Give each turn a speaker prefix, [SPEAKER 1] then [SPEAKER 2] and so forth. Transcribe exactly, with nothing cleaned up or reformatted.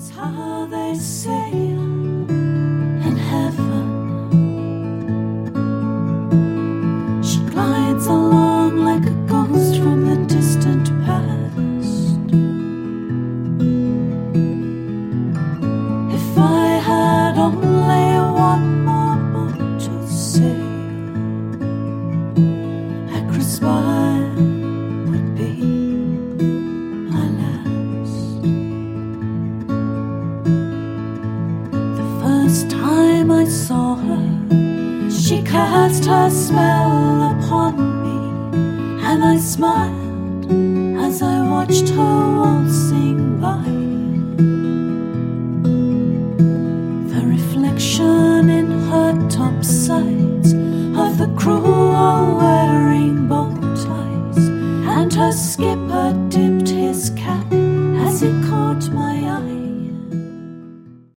[SPEAKER 1] how they say in heaven. She glides along like a ghost from the distant past. If I had only one more boat to sail, Akrisbai would be my last. The first time I saw her, she cast her spell upon me, and I smiled as I watched her waltzing